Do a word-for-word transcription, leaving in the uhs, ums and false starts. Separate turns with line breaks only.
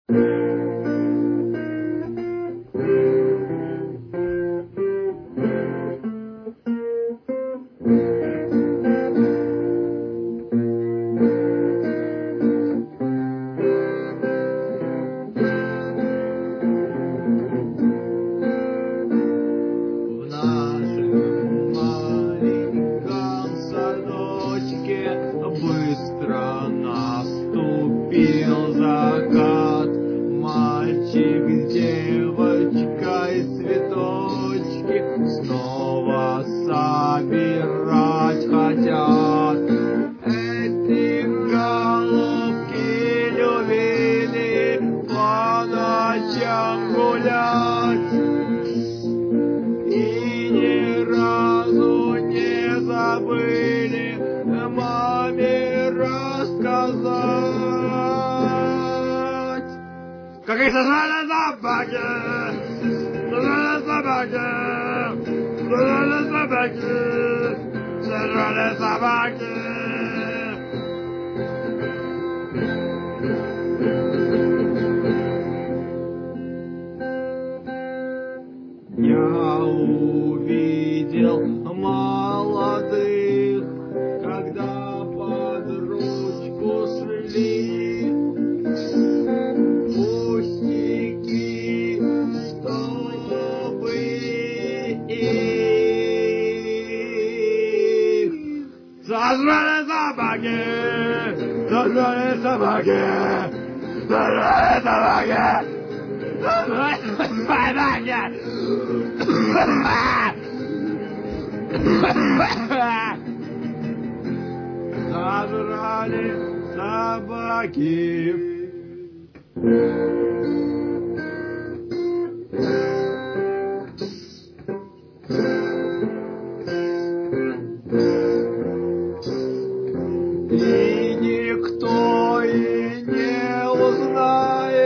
Быстро наступил закат. Мальчик с девочкой цветочки снова собирать хотят. Эти голубки любили по ночам гулять и ни разу не забыли маме рассказать. Как их сожрали собаки, сожрали собаки, сожрали собаки, сожрали собаки. Я увидел молодых, когда под ручку шли. Пустяки, чтобы их сожрали собаки, сожрали собаки, сожрали собаки, сожрали собаки. Сожрали собаки. И никто и не узнает,